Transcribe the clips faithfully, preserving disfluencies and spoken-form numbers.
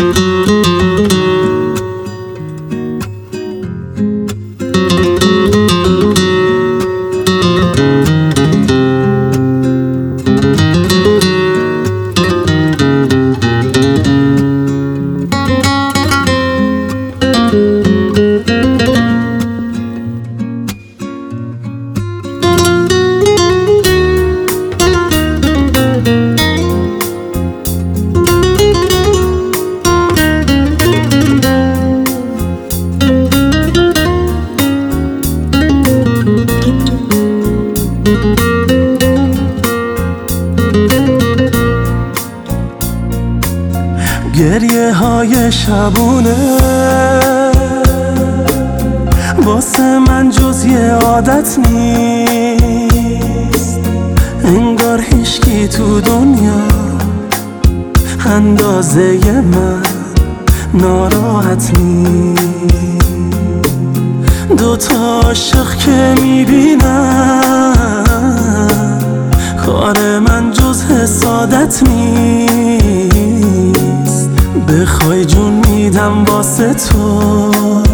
گریه های شبونه واسه من جز یه عادت نیست، انگار هیچکی تو دنیا اندازه من ناراحت نیست. دوتا عاشق که میبینم کار من جز حسادت نیست، بخوای جون میدم واسه تو،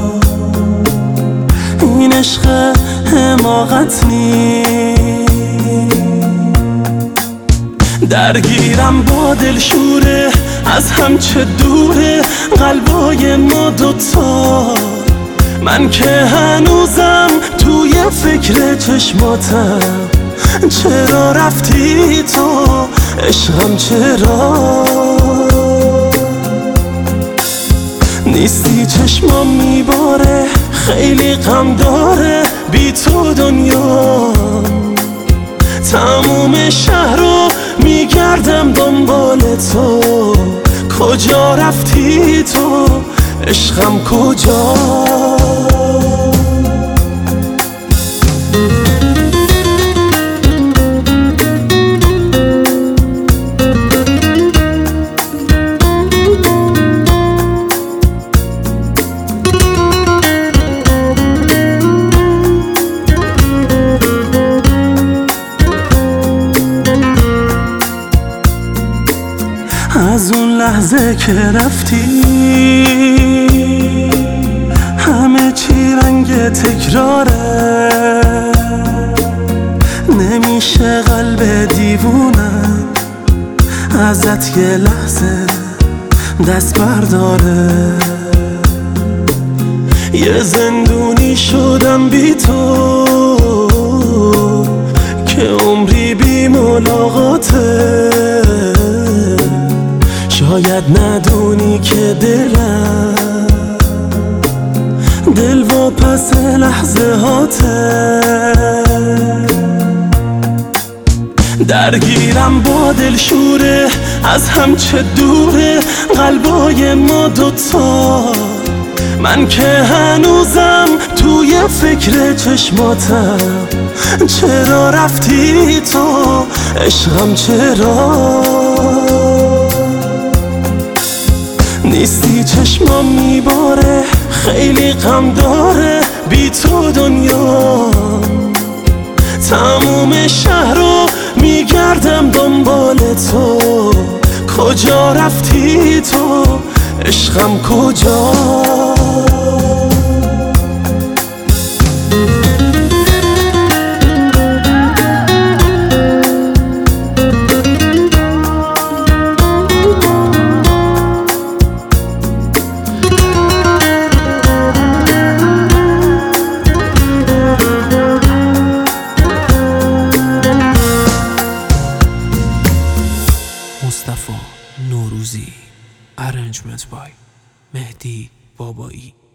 این عشق حماقت نیست. درگیرم با دلشوره از هم چه دوره قلبای ما دوتا، من که هنوزم توی فکر چشماتم. چرا رفتی تو عشقم، چرا نیستی؟ چشمام میباره خیلی غم داره بی تو دنیا، تموم شهر رو میگردم دنبال تو. کجا رفتی تو عشقم، کجا؟ از اون لحظه که رفتی همه چی رنگ تکراره، نمیشه قلب دیوونم ازت یه لحظه دست برداره. یه زندونی شدم بی تو که عمری بی ملاقاته، شاید ندونی که دلم دل و پس لحظه هاته. درگیرم با دلشوره از هم چه دوره قلبای ما دوتا، من که هنوزم توی فکر چشماتم. چرا رفتی تو عشقم، چرا نیستی؟ چشمام میباره خیلی غم داره بی تو دنیا، تموم شهر رو میگردم دنبال تو. کجا رفتی تو عشقم، کجا؟ مصطفی نوروزی. Arrangement by مهدی بابایی.